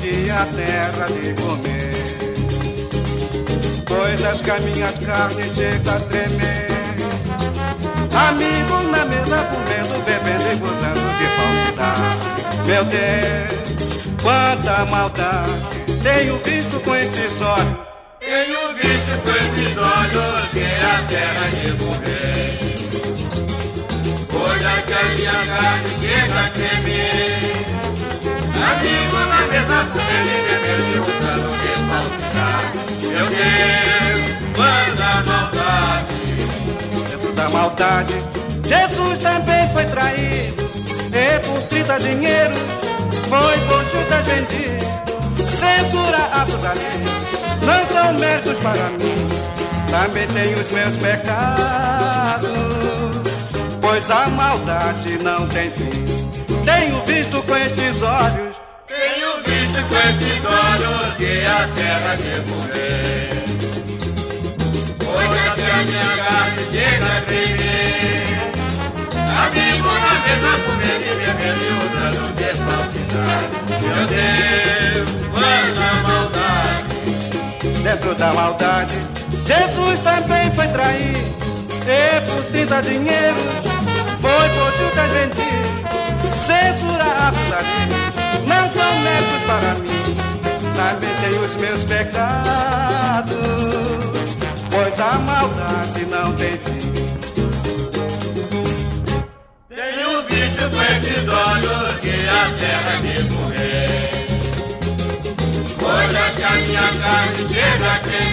que a terra de comer. Coisas que a minha carne chega a tremer. Amigo na mesa comendo, bebendo e gozando de falsidade. Meu Deus, quanta maldade tenho visto com esses olhos. Tenho visto com esses olhos que a terra de comer. Coisas que a minha carne chega a tremer. Amigo na mesa comendo e bebendo e gozando de falsidade. Meu Deus, quanta maldade. Dentro da maldade, Jesus também foi traído. E por 30 dinheiros foi por Judas vendido. Censura atos alheios não são méritos para mim. Também tenho os meus pecados, pois a maldade não tem fim. Tenho visto com estes olhos. Tenho visto com estes olhos que a terra de comer. Coisas que a minha carne chega a tremer. Amigo na mesa comendo e bebendo e usando de falsidade. Meu Deus, quanta maldade. Dentro da maldade, Jesus também foi traído. E por 30 dinheiros foi por Judas vendido. Censura atos alheios não são méritos para mim. Também tenho os meus pecados, pois a maldade não tem fim. Tenho visto com esses olhos que a terra de morrer. Coisas que a minha carne chega a crer.